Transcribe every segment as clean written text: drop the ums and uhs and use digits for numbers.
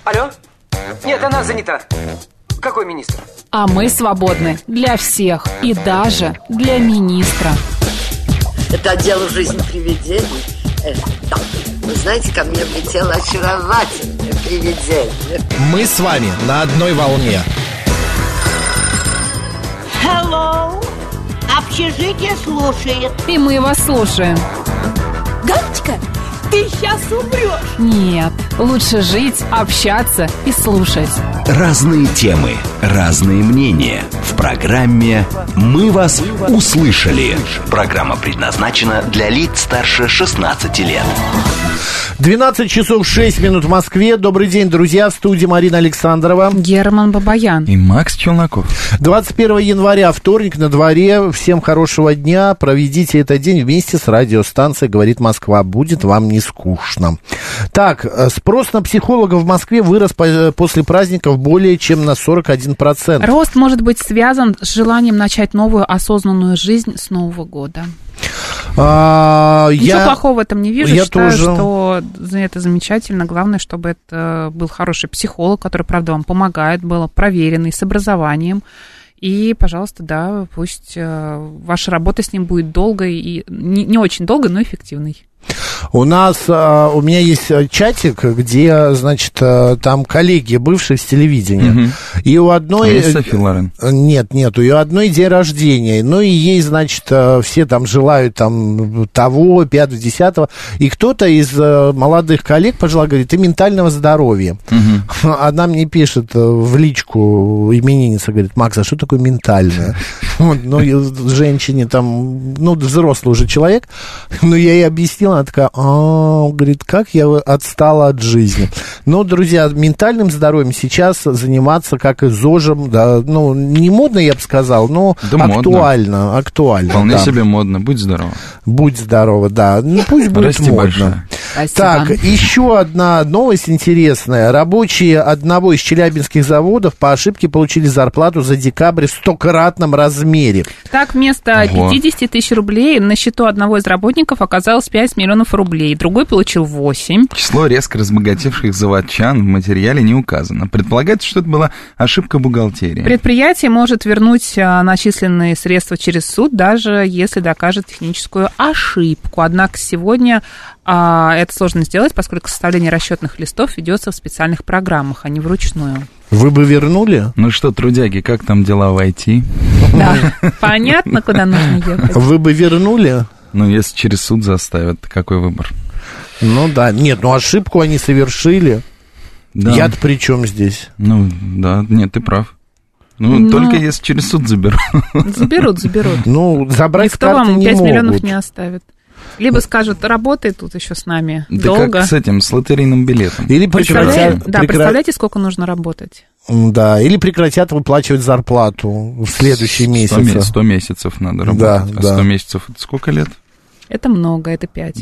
Алло? Нет, она занята. Какой министр? А мы свободны для всех и даже для министра. Это отдел «Жизнь привидений». Да. Вы знаете, ко мне влетело очаровательное привидение. Мы с вами на одной волне. Hello. Общежитие слушает. И мы вас слушаем. Галочка, ты сейчас умрешь. Нет, лучше жить, общаться и слушать. Разные темы, разные мнения. В программе «Мы вас услышали». Программа предназначена для лиц старше 16 лет. 12 часов 6 минут в Москве. Добрый день, друзья. В студии Марина Александрова, Герман Бабаян и Макс Челноков. 21 января, вторник, на дворе. Всем хорошего дня. Проведите этот день вместе с радиостанцией «Говорит Москва». Будет вам не скучно. Так, спрос на психологов в Москве вырос после праздников более чем на 41%. Рост может быть связан с желанием начать новую осознанную жизнь с Нового года. Ничего плохого в этом не вижу. Считаю, что это замечательно. Главное, чтобы это был хороший психолог, который, правда, вам помогает, был проверенный, с образованием. И, пожалуйста, да, пусть ваша работа с ним будет долгой и не очень долгой, но эффективной. У меня есть чатик, где, значит, там коллеги бывшие с телевидения. И у одной... Софи Лорен? Нет, у ее одной день рождения. Ну, и ей, значит, все там желают там того, 5-10. И кто-то из молодых коллег пожелал, говорит, и ментального здоровья. Она мне пишет в личку, именинница, говорит, Макс, а что такое ментальное? Ну, женщине там, ну, взрослый уже человек. Но я ей объяснила, она такая, говорит, как я отстала от жизни. Но, друзья, ментальным здоровьем сейчас заниматься, как и ЗОЖем, да, ну, не модно, я бы сказал, но да актуально. Вполне себе модно. Будь здорова. Будь здорова, да. Ну, пусть будет Расти модно. Большая. Так, еще одна новость интересная. Рабочие одного из челябинских заводов по ошибке получили зарплату за декабрь в 100-кратном размере. Так, вместо 50 тысяч рублей на счету одного из работников оказалось 5 миллионов рублей, другой получил 8. Число резко разбогатевших заводчан в материале не указано. Предполагается, что это была ошибка бухгалтерии. Предприятие может вернуть начисленные средства через суд, даже если докажет техническую ошибку. Однако сегодня это сложно сделать, поскольку составление расчетных листов ведется в специальных программах, а не вручную. Вы бы вернули? Ну что, трудяги, как там дела в IT? Да, понятно, куда нужно ехать. Вы бы вернули? Ну, если через суд заставят, какой выбор? Ну да, нет, ну ошибку они совершили. Да. Я-то при чем здесь? Ну, да, нет, ты прав. Ну, только если через суд заберут. Заберут. Ну, забрать никто с карты вам не 5 могут. миллионов не оставит. Либо скажут, работай тут еще с нами да долго. Как с этим, с лотерейным билетом. Или прекратят... представляете, сколько нужно работать? Да, или прекратят выплачивать зарплату в следующий месяц. 100 месяцев надо работать. Да, 100 месяцев, это сколько лет? Это много, это 5.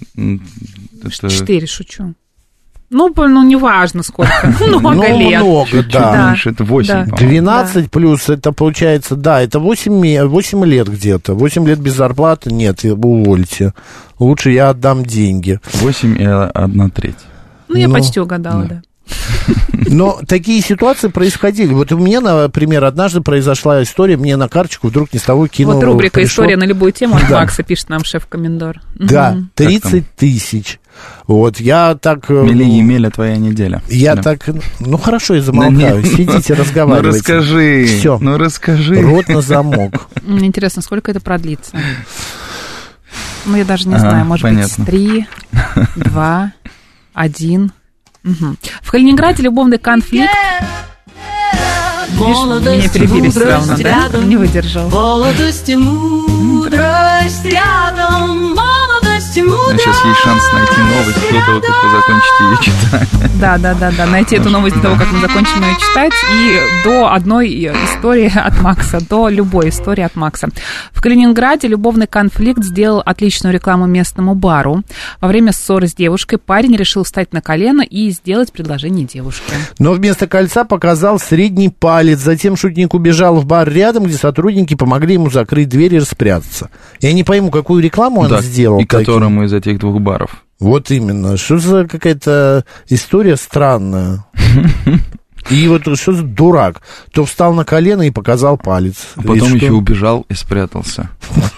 Это... 4, шучу. Ну, неважно сколько, много лет. Много, да. Это 8, 12 плюс, это получается, да, это 8 лет где-то. 8 лет без зарплаты, нет, увольте. Лучше я отдам деньги. 8 и 1/3. Ну, я почти угадала, да. Но такие ситуации происходили. Вот у меня, например, однажды произошла история, мне на карточку вдруг ни с того кинуло. Вот рубрика «История на любую тему» от Макса, пишет нам шеф-комендор. Да, 30 тысяч. Вот, я так... Мили-емеля твоя неделя. Я так... Ну, хорошо, я замолкаю. Сидите, разговаривайте. Ну, расскажи. Все. Ну, расскажи. Рот на замок. Мне интересно, сколько это продлится? Ну, я даже не знаю, может быть, 3, 2, 1... В Калининграде любовный конфликт. Меня перебили все равно, да? Не выдержал. Молодость и мудрость рядом, молодость и мудрость. Сейчас есть шанс найти новость до того, как вы закончите ее читать. Да. Найти эту новость до того, как мы закончим ее читать. И до одной истории от Макса, до любой истории от Макса. В Калининграде любовный конфликт сделал отличную рекламу местному бару. Во время ссоры с девушкой парень решил встать на колено и сделать предложение девушке. Но вместо кольца показал средний палец. Затем шутник убежал в бар рядом, где сотрудники помогли ему закрыть дверь и распрятаться. Я не пойму, какую рекламу он сделал. И которому из этих двух баров. Вот именно. Что за какая-то история странная? И вот что за дурак? То встал на колено и показал палец. А потом еще убежал и спрятался.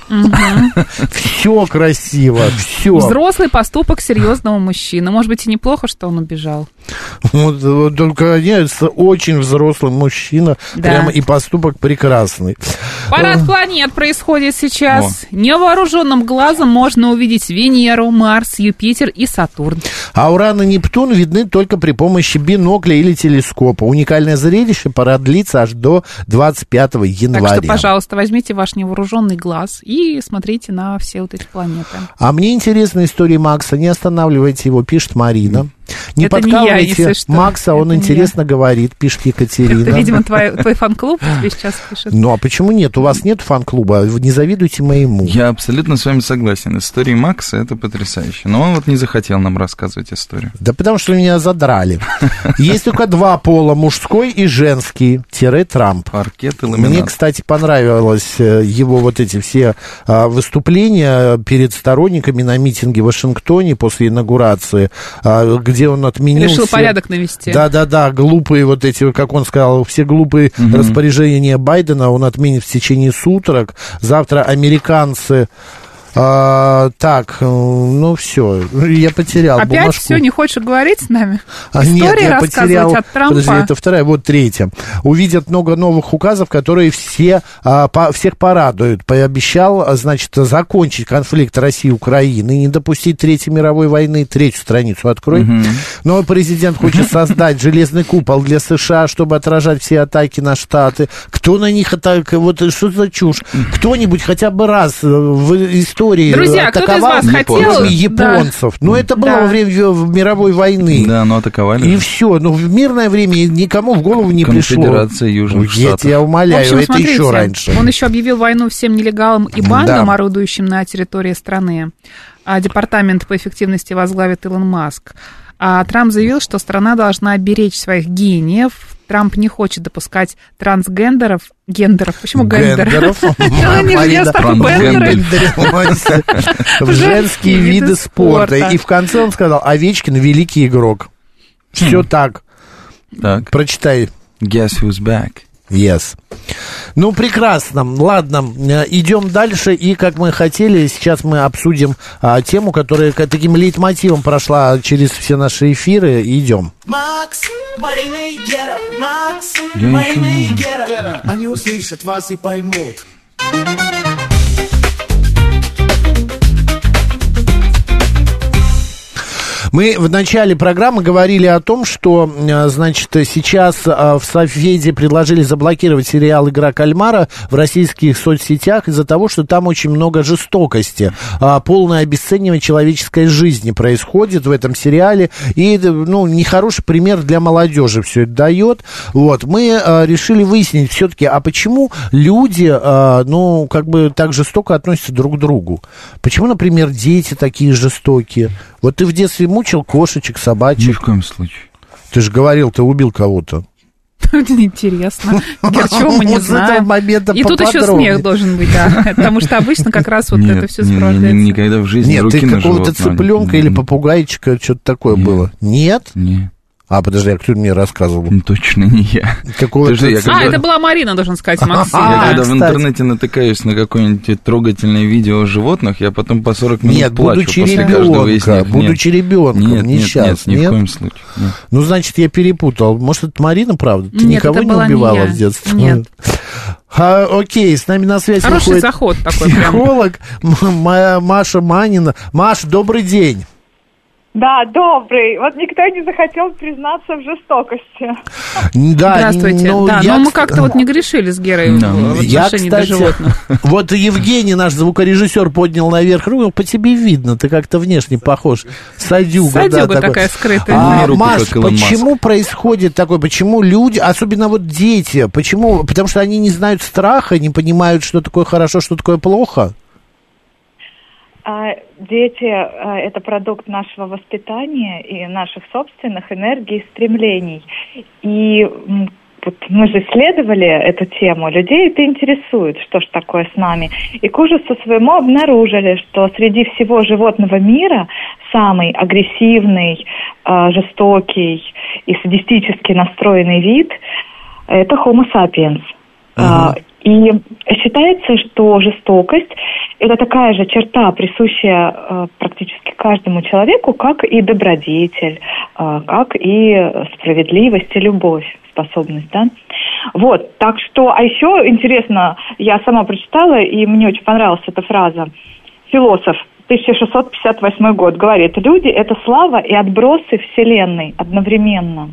Все красиво, все. Взрослый поступок серьезного мужчины. Может быть, и неплохо, что он убежал. Вот, только нет, очень взрослый мужчина. Да. Прямо и поступок прекрасный. Парад планет происходит сейчас. Невооруженным глазом можно увидеть Венеру, Марс, Юпитер и Сатурн. А Уран и Нептун видны только при помощи бинокля или телескопа. Уникальное зрелище продлится аж до 25 января. Так что, пожалуйста, возьмите ваш невооруженный глаз и смотрите на все вот эти планеты. А мне интересна история Макса. Не останавливайте его, пишет Марина. Не это подкалывайте не я, если что. Макса, он это интересно говорит, пишет Екатерина. Это, видимо, твой фан-клуб тебе сейчас пишет. Ну, а почему нет? У вас нет фан-клуба, не завидуйте моему. Я абсолютно с вами согласен. История Макса — это потрясающе. Но он вот не захотел нам рассказывать историю. Да потому что меня задрали. Есть только два пола, мужской и женский, Трамп. Паркет и ламинат. Мне, кстати, понравилось его вот эти все выступления перед сторонниками на митинге в Вашингтоне после инаугурации, где он отменил... Решил порядок навести. Да, глупые вот эти, как он сказал, все глупые распоряжения Байдена он отменит в течение суток. Завтра американцы... так, ну все, я потерял опять бумажку. все, не хочешь говорить с нами? Нет, Истории я потерял. от Трампа? Подожди, это вторая, вот третья. Увидят много новых указов, которые всех порадуют. Пообещал, значит, закончить конфликт России и Украины, не допустить Третьей мировой войны. Третью страницу открой. Но президент хочет создать железный купол для США, чтобы отражать все атаки на Штаты. Кто на них атакует? Вот что за чушь? Кто-нибудь хотя бы раз в истории Друзья, кто-то из вас хотел... японцев. Да. Но это было во время мировой войны. Да, но атаковали. И все. Но в мирное время никому в голову не пришло. Конфедерация Южных Штатов. Я тебя умоляю, в общем, это смотрите, еще раньше. Он еще объявил войну всем нелегалам и бандам, орудующим на территории страны. А департамент по эффективности возглавит Илон Маск. А Трамп заявил, что страна должна беречь своих гениев. Трамп не хочет допускать трансгендеров. Почему гендеров? В женские виды спорта. И в конце он сказал: Овечкин великий игрок. Все так. Прочитай. Guess who's back? Yes. Ну, прекрасно. Ладно, идем дальше. И, как мы хотели, сейчас мы обсудим тему, которая таким лейтмотивом прошла через все наши эфиры. Идем. Макс, Макс, они услышат вас и поймут. Мы в начале программы говорили о том, что, значит, сейчас в Софеде предложили заблокировать сериал «Игра кальмара» в российских соцсетях из-за того, что там очень много жестокости. Полное обесценивание человеческой жизни происходит в этом сериале. И, ну, нехороший пример для молодежи все это дает. Вот. Мы решили выяснить все-таки, а почему люди, ну, как бы так жестоко относятся друг к другу? Почему, например, дети такие жестокие? Вот ты в детстве мучил кошечек, собачек? Ни в коем случае. Ты же говорил, ты убил кого-то. Интересно. Чего мы не знаем. И тут еще смех должен быть, да. Потому что обычно как раз вот это все сопровождается. Никогда в жизни руки на живот. Нет, ты какого-то цыпленка или попугайчика, что-то такое было. Нет? Нет. А, подожди, а кто мне рассказывал? Точно не я. Это была Марина, должен сказать, Максим. Я когда в интернете натыкаюсь на какое-нибудь трогательное видео о животных, я потом по 40 минут плачу после каждого из них. Будучи ребенком, не сейчас. Нет, ни в коем случае. Ну, значит, я перепутал. Может, это Марина, правда? Ты никого не убивала в детстве? Нет. Окей, с нами на связи хороший заход такой. Психолог Маша Манина. Маша, добрый день. Да, добрый. Вот никто не захотел признаться в жестокости. Да, здравствуйте. Но мы как-то вот не грешили с Герой в отношении до животных. Вот Евгений, наш звукорежиссер, поднял наверх руку. По тебе видно, ты как-то внешне похож. Садюга такая скрытая. Маш, почему происходит такое? Почему люди, особенно вот дети, почему? Потому что они не знают страха, не понимают, что такое хорошо, что такое плохо? Дети – это продукт нашего воспитания и наших собственных энергий и стремлений. И вот мы же исследовали эту тему, людей это интересует, что ж такое с нами. И к ужасу своему обнаружили, что среди всего животного мира самый агрессивный, жестокий и садистически настроенный вид – это Homo sapiens. И считается, что жестокость – это такая же черта, присущая практически каждому человеку, как и добродетель, как и справедливость и любовь, способность, да? Вот, так что, а еще интересно, я сама прочитала, и мне очень понравилась эта фраза. Философ, 1658 год, говорит: люди – это слава и отбросы Вселенной одновременно.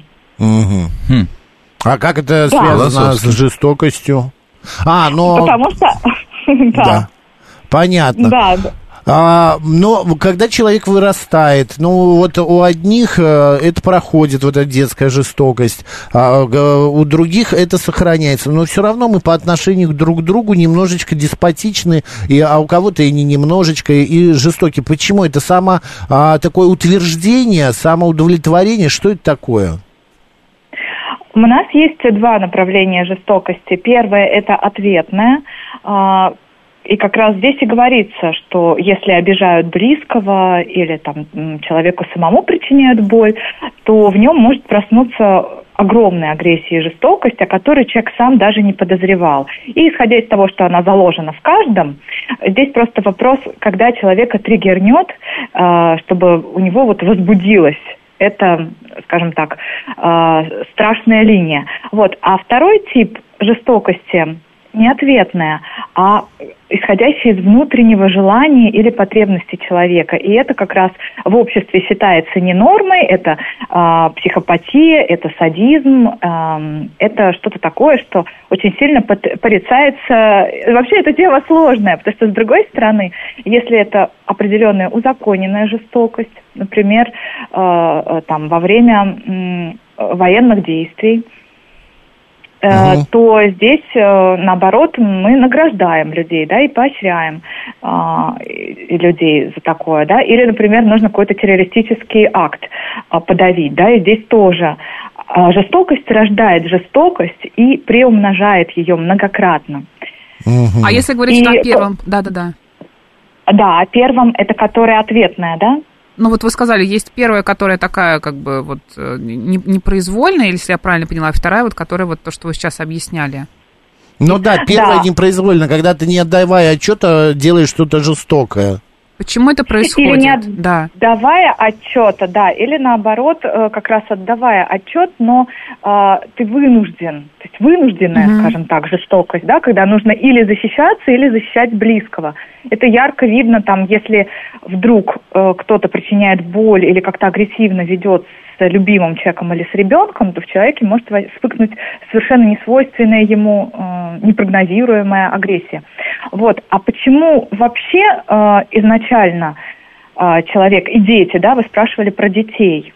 А как это связано с жестокостью? Потому что... Да, понятно. Да. Но когда человек вырастает, вот у одних это проходит, вот эта детская жестокость, а у других это сохраняется. Но все равно мы по отношению друг к другу немножечко деспотичны, а у кого-то и не немножечко, и жестоки. Почему? Это такое утверждение, самоудовлетворение. Что это такое? У нас есть два направления жестокости. Первое – это ответное. И как раз здесь и говорится, что если обижают близкого или там человеку самому причиняют боль, то в нем может проснуться огромная агрессия и жестокость, о которой человек сам даже не подозревал. И исходя из того, что она заложена в каждом, здесь просто вопрос, когда человека триггернет, чтобы у него вот возбудилось. Это, скажем так, страшная линия. Вот. А второй тип жестокости не ответная, а исходящая из внутреннего желания или потребности человека. И это как раз в обществе считается не нормой, это психопатия, это садизм, это что-то такое, что очень сильно порицается. Вообще эта тема сложная, потому что, с другой стороны, если это определенная узаконенная жестокость, например, во время военных действий, то здесь, наоборот, мы награждаем людей, да, и поощряем людей за такое, да, или, например, нужно какой-то террористический акт подавить, да, и здесь тоже жестокость рождает жестокость и приумножает ее многократно. А если говорить о первом, да-да-да. Да, о первом, это которая ответная, да? Ну, вот вы сказали, есть первая, которая такая, как бы, вот, непроизвольная, если я правильно поняла, а вторая, вот, которая, вот, то, что вы сейчас объясняли. Ну да, первая непроизвольно, когда ты, не отдавая отчета, делаешь что-то жестокое. Почему это происходит? Или не отдавая отчета, да, или наоборот, как раз отдавая отчет, но ты вынужден, то есть вынужденная, скажем так, жестокость, да, когда нужно или защищаться, или защищать близкого. Это ярко видно, там, если вдруг кто-то причиняет боль или как-то агрессивно ведет с любимым человеком или с ребенком, то в человеке может вспыхнуть совершенно несвойственная ему, непрогнозируемая агрессия. Вот. А почему вообще изначально человек и дети, да, вы спрашивали про детей.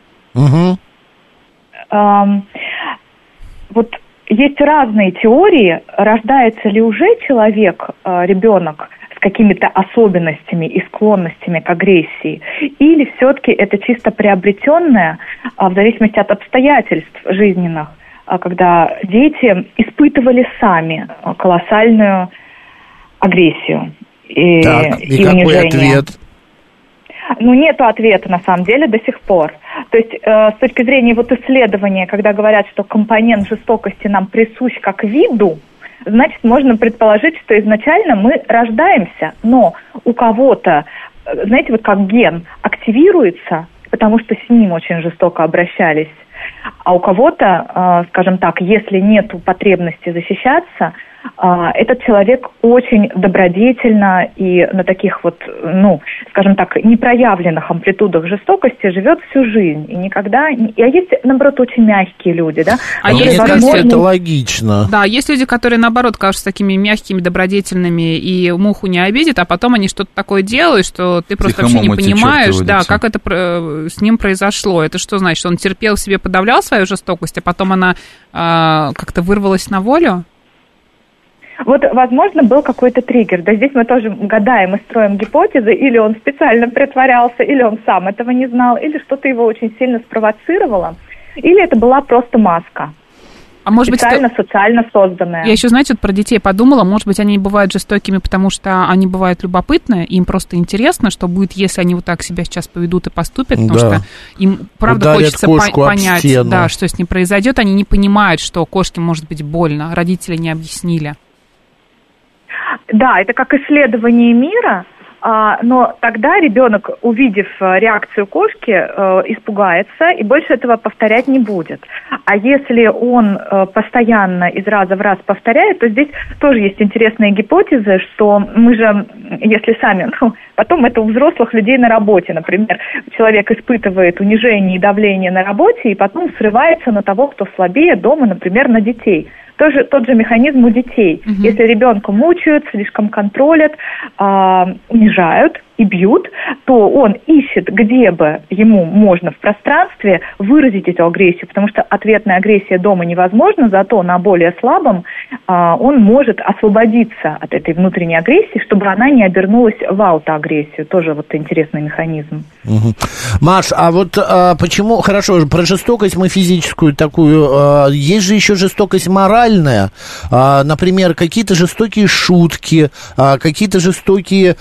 Вот есть разные теории, рождается ли уже человек, ребенок, с какими-то особенностями и склонностями к агрессии, или все-таки это чисто приобретенное, в зависимости от обстоятельств жизненных, когда дети испытывали сами колоссальную агрессию и какой унижение. Ответ? Ну, нету ответа, на самом деле, до сих пор. То есть, с точки зрения вот исследования, когда говорят, что компонент жестокости нам присущ как виду, значит, можно предположить, что изначально мы рождаемся, но у кого-то, знаете, вот как ген активируется, потому что с ним очень жестоко обращались, а у кого-то, скажем так, если нет потребности защищаться, этот человек очень добродетельно и на таких вот, ну, скажем так, непроявленных амплитудах жестокости живет всю жизнь. И никогда... А есть, наоборот, очень мягкие люди, да? Мне кажется, это логично. Да, есть люди, которые, наоборот, кажутся такими мягкими, добродетельными и муху не обидят, а потом они что-то такое делают, что ты просто вообще не понимаешь, да, как это с ним произошло. Это что значит? Он терпел в себе, подавлял свою жестокость, а потом она как-то вырвалась на волю? Вот, возможно, был какой-то триггер. Да, здесь мы тоже гадаем и строим гипотезы. Или он специально притворялся, или он сам этого не знал, или что-то его очень сильно спровоцировало, или это была просто маска. А может быть, специально социально созданное. Я еще, знаете, вот про детей подумала, может быть, они бывают жестокими, потому что они бывают любопытны, им просто интересно, что будет, если они вот так себя сейчас поведут и поступят, потому что им, правда, ударят хочется понять, да, что с ним произойдет. Они не понимают, что кошке может быть больно, родители не объяснили. Да, это как исследование мира. Но тогда ребенок, увидев реакцию кошки, испугается и больше этого повторять не будет. А если он постоянно из раза в раз повторяет, то здесь тоже есть интересная гипотеза, что мы же, если сами, потом это у взрослых людей на работе, например, человек испытывает унижение и давление на работе, и потом срывается на того, кто слабее дома, например, на детей. Тот же механизм у детей. Если ребенка мучают, слишком контролят, унижают и бьют, то он ищет, где бы ему можно в пространстве выразить эту агрессию, потому что ответная агрессия дома невозможна, зато на более слабом он может освободиться от этой внутренней агрессии, чтобы она не обернулась в аутоагрессию. Тоже вот интересный механизм. Маш, а вот почему, хорошо, про жестокость мы физическую такую, есть же еще жестокость моральная, например, какие-то жестокие шутки, какие-то жестокие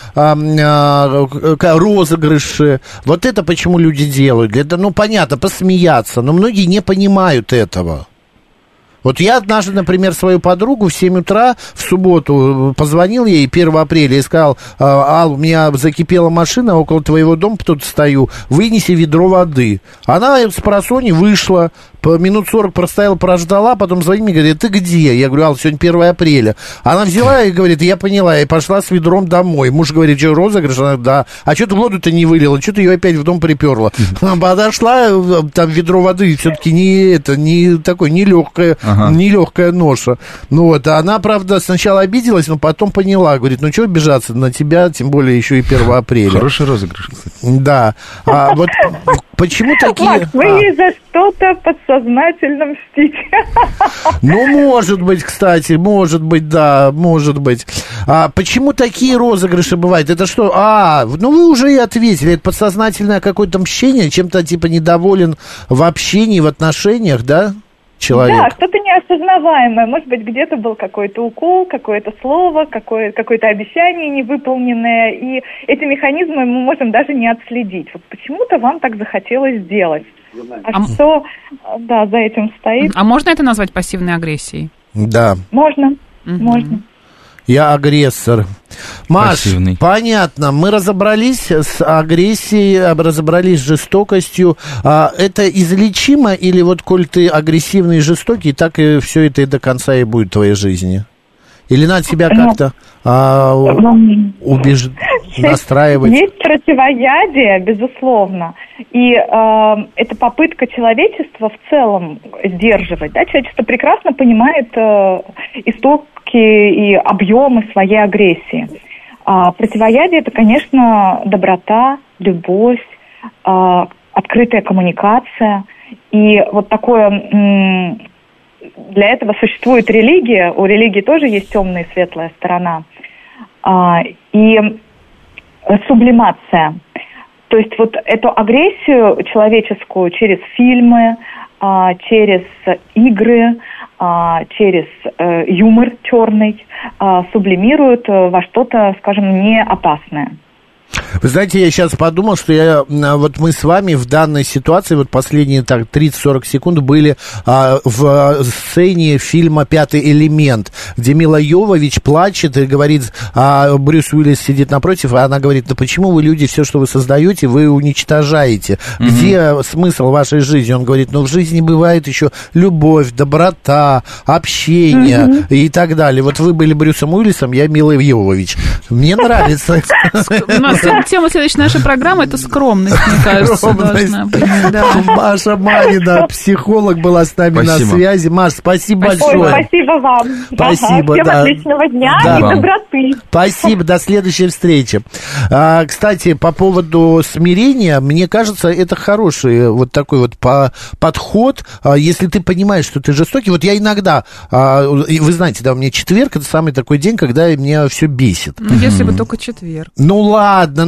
розыгрыши. Вот это почему люди делают? Это, понятно, посмеяться, но многие не понимают этого. Вот я однажды, например, свою подругу в 7 утра в субботу позвонил ей 1 апреля и сказал: Ал, у меня закипела машина, около твоего дома тут стою, вынеси ведро воды. Она с просони вышла, минут 40 простояла, прождала, потом звонит мне и говорит: ты где? Я говорю: Ал, сегодня 1 апреля. Она взяла и говорит: я поняла, и пошла с ведром домой. Муж говорит: что, розыгрыш? Она: да. А что ты воду-то не вылила? Что ты ее опять в дом приперла? Подошла, там ведро воды все-таки не легкая ноша. Она, правда, сначала обиделась, но потом поняла. Говорит: что обижаться на тебя, тем более еще и 1 апреля. Хороший розыгрыш, кстати. Да. А вот почему такие... Макс, вы ей за что-то подсознательно мстите. Может быть, кстати, может быть, да, может быть. А почему такие розыгрыши бывают? Это что? Вы уже и ответили. Это подсознательное какое-то мщение, чем-то типа недоволен в общении, в отношениях, да? Человек. Да, что-то неосознаваемое. Может быть, где-то был какой-то укол, какое-то слово, какое-то обещание невыполненное. И эти механизмы мы можем даже не отследить. Вот почему-то вам так захотелось сделать. Что за этим стоит? А можно это назвать пассивной агрессией? Да. Можно. Я агрессор. Маш, пассивный. Понятно, мы разобрались с агрессией, разобрались с жестокостью. Это излечимо или вот коль ты агрессивный и жестокий, так и все это и до конца и будет в твоей жизни? Или надо себя как-то настраивать? Есть противоядие, безусловно. И это попытка человечества в целом сдерживать. Да? Человечество прекрасно понимает истоки и объемы своей агрессии. Противоядие – это, конечно, доброта, любовь, открытая коммуникация. И вот такое... Для этого существует религия, у религии тоже есть темная и светлая сторона, и сублимация. То есть вот эту агрессию человеческую через фильмы, через игры, через юмор черный сублимируют во что-то, скажем, не опасное. Вы знаете, я сейчас подумал, что вот мы с вами в данной ситуации, вот последние 30-40 секунд были в сцене фильма «Пятый элемент», где Мила Йовович плачет и говорит, Брюс Уиллис сидит напротив, и она говорит: да почему вы, люди, все, что вы создаете, вы уничтожаете? Где смысл вашей жизни? Он говорит: в жизни бывает еще любовь, доброта, общение и так далее. Вот вы были Брюсом Уиллисом, я Мила Йовович. Мне нравится. Тема следующей нашей программы – это скромность, мне кажется, должна быть. Да. Маша Марина, психолог, была с нами на связи. Маш, спасибо большое. Спасибо вам. Спасибо, Всем отличного дня и доброты. Спасибо, до следующей встречи. Кстати, по поводу смирения, мне кажется, это хороший вот такой вот подход, если ты понимаешь, что ты жестокий. Вот я иногда, вы знаете, да, у меня четверг – это самый такой день, когда меня все бесит. Если бы только четверг. Ладно,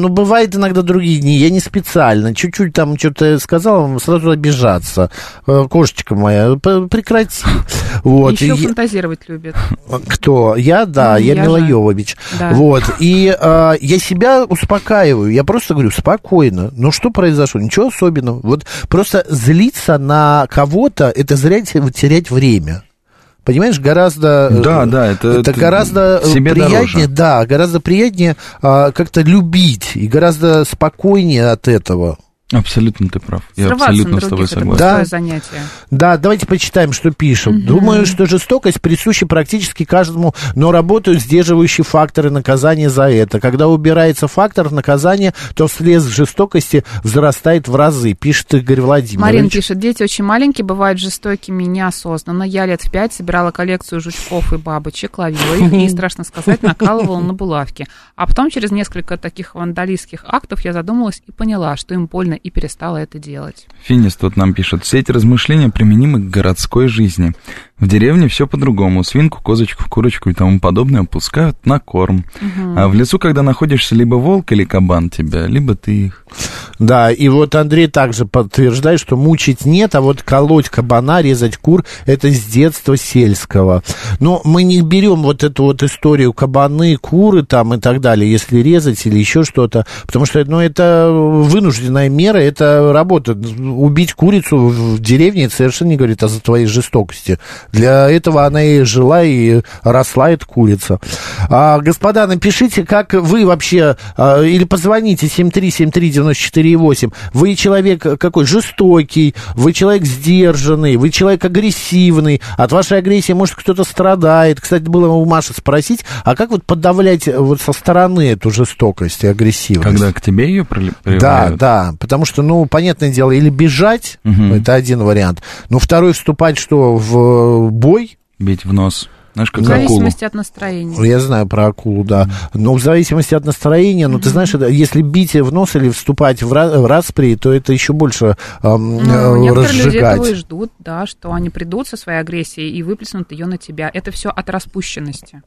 ну бывает иногда другие дни, я не специально, чуть-чуть там что-то сказал, сразу обижаться. Кошечка моя, прекрати. Вот. Еще фантазировать любит. Кто? Я, да, я Мила Йовович. Да. Вот. И я себя успокаиваю, я просто говорю, спокойно, ну что произошло, ничего особенного. Вот просто злиться на кого-то, это зря терять время. Понимаешь, гораздо... Да, это гораздо приятнее, дороже. Да, гораздо приятнее как-то любить, и гораздо спокойнее от этого. Абсолютно ты прав. Я Срываться абсолютно на с тобой других, согласен. это занятие. Да, давайте почитаем, что пишут. Думаю, что жестокость присуща практически каждому, но работают сдерживающие факторы наказания за это. Когда убирается фактор наказания, то вслед жестокости возрастает в разы, пишет Игорь Владимирович. Марин пишет, дети очень маленькие, бывают жестокими неосознанно. Я лет в 5 собирала коллекцию жучков и бабочек, ловила их и, страшно сказать, накалывала на булавки. А потом через несколько таких вандалистских актов я задумалась и поняла, что им больно, и перестала это делать. Финис тут нам пишет, все эти размышления применимы к городской жизни. В деревне все по-другому. Свинку, козочку, курочку и тому подобное пускают на корм. А в лесу, когда находишься, либо волк или кабан тебя, либо ты их. Да, и вот Андрей также подтверждает, что мучить нет, а вот колоть кабана, резать кур, это с детства сельского. Но мы не берем вот эту вот историю кабаны, куры там и так далее, если резать или еще что-то, потому что, ну, это вынужденная мера, это работа. Убить курицу в деревне, это совершенно не говорит о твоей жестокости. Для этого она и жила, и росла эта курица. Господа, напишите, как вы вообще, или позвоните 7373948. Вы человек какой? Жестокий, вы человек сдержанный, вы человек агрессивный. От вашей агрессии, может, кто-то страдает. Кстати, было у Маши спросить, а как вот подавлять вот со стороны эту жестокость и агрессивность? Когда к тебе ее проявляют? Да, потому что, ну, понятное дело, или бежать, это один вариант, но второй вступать, что в бой. Бить в нос. Знаешь, как в зависимости от настроения. Я знаю про акулу, да. Но в зависимости от настроения, ну, ты знаешь, если бить в нос или вступать в распри, то это еще больше некоторые разжигать. Люди этого и ждут, да, что они придут со своей агрессией и выплеснут ее на тебя. Это все от распущенности.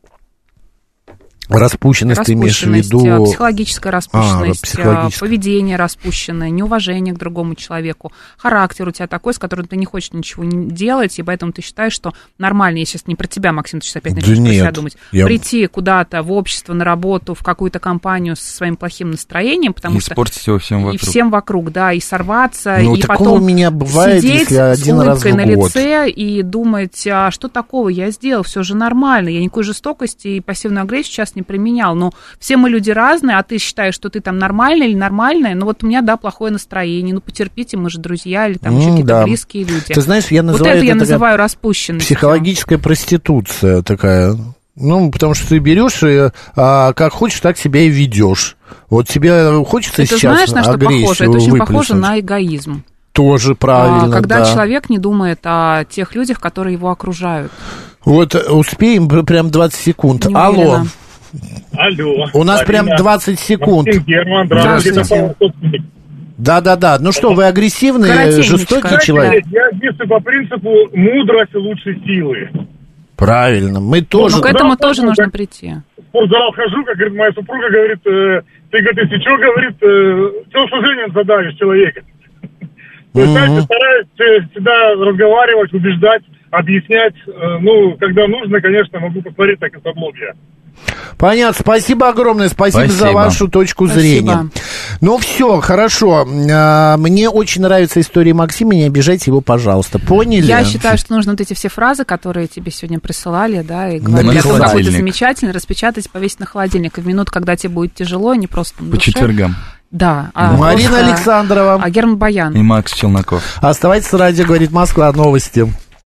Распущенность, ты имеешь в виду? Психологическая распущенность, поведение распущенное, неуважение к другому человеку, характер у тебя такой, с которым ты не хочешь ничего не делать, и поэтому ты считаешь, что нормально, я сейчас не про тебя, Максим, ты сейчас опять начнешь про себя думать, прийти куда-то в общество, на работу, в какую-то компанию со своим плохим настроением, потому что... испортить его всем вокруг. И всем вокруг, да, и сорваться, ну, и потом у меня бывает, сидеть если один с улыбкой раз в на год. лице и думать, а что такого я сделал, все же нормально, я никакой жестокости и пассивную агрессию сейчас не применял, но все мы люди разные, а ты считаешь, что ты там нормальный или нормальная, ну вот у меня, да, плохое настроение, ну потерпите, мы же друзья или там еще какие-то близкие люди. Ты знаешь, я называю вот это я называю распущенностью. Психологическая проституция такая. Ну, потому что ты берешь и как хочешь, так себя и ведешь. Вот тебе хочется это сейчас знаешь, на что похоже? Это очень похоже на эгоизм. Тоже правильно, когда человек не думает о тех людях, которые его окружают. Вот успеем прям 20 секунд. Не Алло. уверена. Алло. У нас прям 20 секунд. Герман, здравствуйте. Да. Ну что, вы агрессивный, жестокий человек? Я действую по принципу мудрость лучше силы. Правильно, мы тоже... Ну, к этому тоже нужно прийти. В спортзал хожу, как говорит моя супруга, говорит, ты, говорит, если что, говорит, телосложением задавишь человека. То есть, знаете, стараюсь всегда разговаривать, убеждать, объяснять. Ну, когда нужно, конечно, могу посмотреть так и со блога. Понятно, спасибо огромное, спасибо за вашу точку зрения. Ну все, хорошо. Мне очень нравится история Максима, не обижайте его, пожалуйста. Поняли? Я считаю, что нужно вот эти все фразы, которые тебе сегодня присылали, да, и говорили о том, какой ты замечательный, распечатать, повесить на холодильник. И в минут, когда тебе будет тяжело, не просто на душе. По четвергам. Да. Марина Александрова. Герман Баян. И Макс Челноков. Оставайтесь с радио, говорит Москва, новости.